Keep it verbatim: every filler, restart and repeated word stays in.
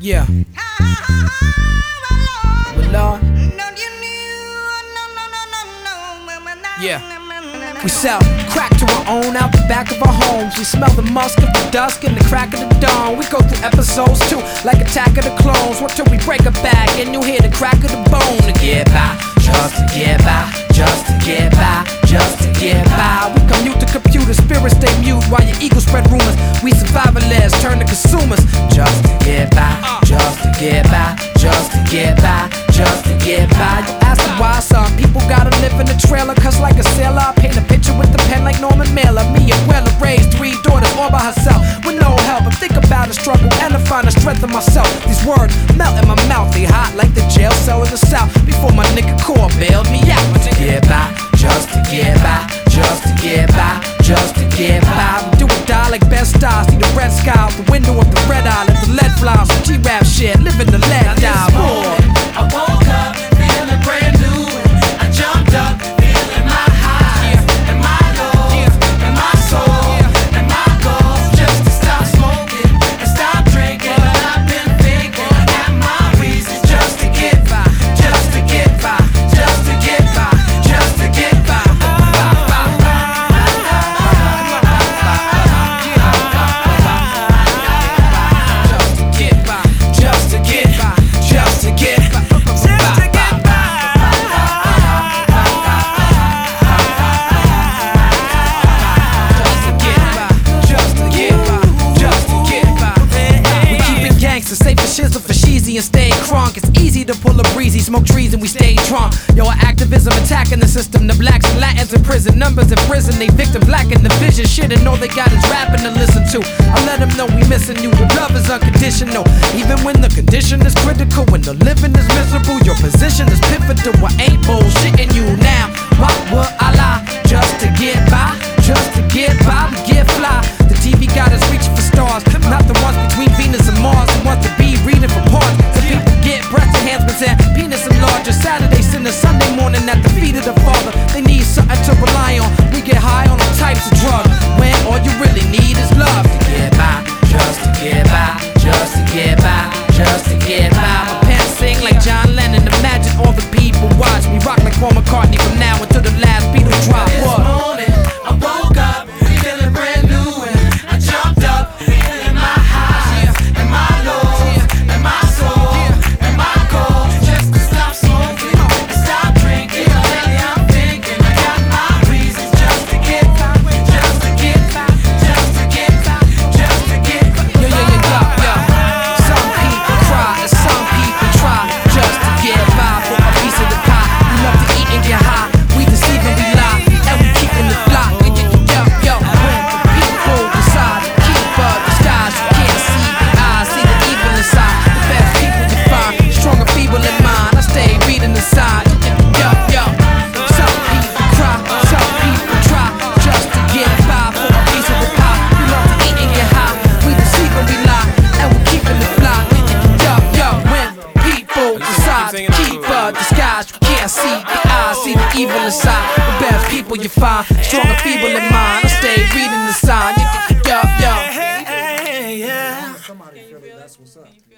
Yeah. Well, Lord. Yeah. We sell crack to our own out the back of our homes. We smell the musk of the dusk and the crack of the dawn. We go through episodes too, like Attack of the Clones. What till we break a back and you hear the crack of the bone. To get by, just to get by, just to get by, just to get by. We commute to computers, spirits stay mute while your ego spread rumors. We survivalists turn to consumers. Just to get by, just to get by, just to get by, just to get by. You ask me why some people gotta live in the trailer, cause like a sailor I paint a picture with the pen like Norman Mailer. Me and Weller raised three daughters all by herself with no help. I think about the struggle and I find the strength in myself. These words melt in my mouth, they hot like the jail cell in the south. Before my nigga Core bailed me out. To get by, just to get by, just to get by, just to get by. We do or die like best stars. See the red sky out the window of the red eye. Let the lead fly on some G-rap shit. Live in the lead die. I woke up feeling brand new. I jumped up feeling my highs and my lows and my soul and my goals. Just to stop smoking and stop drinking. And I've been thinking I got my reasons just to get by, just to get by, just to get by, just to get by. Just to get by, just to get by, just to get by. Safe for shizzle for sheezy and stay crunk. It's easy to pull a breezy, smoke trees and we stay drunk. Yo, our activism attacking the system. The blacks and Latins in prison, numbers in prison. They victim black in the vision. Shit, and all they got is rapping to listen to. I let them know we missing you. The love is unconditional, even when the condition is critical. When the living is miserable, your position is pivotal. I ain't bullshitting you now. Why would I lie? Just to get by, just to get by, we get fly. The T V got us reaching for stars, not the ones between Venus and Mars. The ones to be reading from parts. So people get breast enhancements and penis enlarger. Saturday, Sunday, Sunday morning at the feet of the Father. They need something to rely on. We get high on all types of drugs when all you really need is love. To get by, just to get by, just to get by, just to get by. My pants sing like John Lennon. Imagine all the people watch me rock like Paul McCartney from now until the last Beatle drop. This morning I woke up feeling brand new and I jumped up feeling my highs and my lows and my soul and my goals. Just to stop smoking and stop drinking. Lately I'm thinking I got my reasons just to get by, just to get by, just to get by, just to get by. Yo, yo, yo, yo, yo. Some people cry and some people try just to get by for a piece of the pie. We love to eat and get high. We deceive and we lie, and we keeping the fly. Yo, yo, yo, when the people decide to keep up disguise, you can't see the eyes, see the evil inside. The best people you find, strong and feeble in mind. I stay reading the sign. Yo, yo, some people cry, some people try just to get by for a piece of the pie. We love to eat and get high. We deceive and we lie, and we keeping the fly. Yo, yo, when people decide to keep up disguise, you can't see the eyes, see the evil inside. The best people you find, strong and feeble in mind. I stay reading the sign. Yo, yo. Yeah. Somebody feel it, that's what's up.